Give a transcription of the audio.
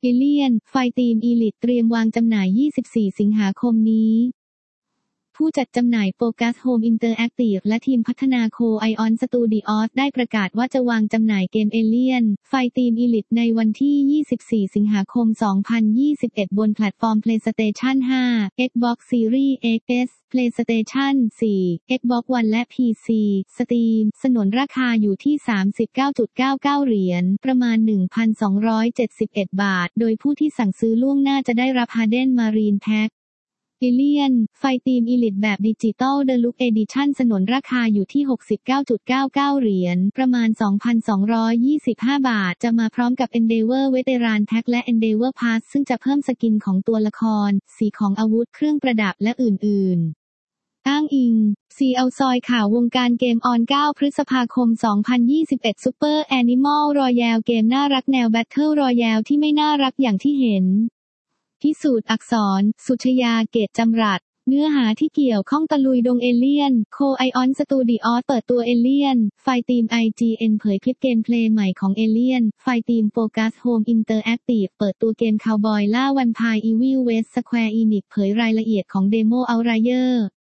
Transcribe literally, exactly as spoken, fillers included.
เอเลียนไฟทีมอีลิทเตรียมวางจำหน่ายยี่สิบสี่สิงหาคมนี้ผู้จัดจำหน่ายโฟกัสโฮมอินเตอร์แอคทีฟและทีมพัฒนาโคไอออนสตูดิโอสได้ประกาศว่าจะวางจำหน่ายเกมเอเลียนไฟทีมอีลิทในวันที่ยี่สิบสี่สิงหาคมสองพันยี่สิบเอ็ดบนแพลตฟอร์ม PlayStation ห้า Xbox Series X PlayStation สี่ Xbox One และ พี ซี Steam สนนราคาอยู่ที่ สามสิบเก้าจุดเก้าเก้า เหรียญประมาณ หนึ่งพันสองร้อยเจ็ดสิบเอ็ด บาทโดยผู้ที่สั่งซื้อล่วงหน้าจะได้รับ Hardened Marine Packเอเลียนไฟทีมอีลิทแบบดิจิตอลเดลุกเอดิชั่นสนนราคาอยู่ที่ หกสิบเก้าจุดเก้าเก้า เหรียญประมาณ สองพันสองร้อยยี่สิบห้า บาทจะมาพร้อมกับ Endeavor Veteran Pack และ Endeavor Pass ซึ่งจะเพิ่มสกินของตัวละครสีของอาวุธเครื่องประดับและอื่นๆอ้างอิงซีเอาซอยข่าววงการเกมออนเก้าพฤษภาคมสองพันยี่สิบเอ็ด Super Animal Royale เกมน่ารักแนว Battle Royale ที่ไม่น่ารักอย่างที่เห็นพิสูจน์อักษรสุชยาเกตจำรัดเนื้อหาที่เกี่ยวข้องตะลุยดงเอเลียนโคไอออนสตูดิโอสเปิดตัวเอเลียนไฟทีม ไอ จี เอ็น เผยคลิปเกมเพลย์ใหม่ของเอเลียนไฟทีมโฟกัสโฮมอินเตอร์แอคทีฟเปิดตัวเกมคาวบอยล่าแวมไพร์อีวิลเวสต์สแควร์อีนิกเผยรายละเอียดของเดโมเอาไรเยอร์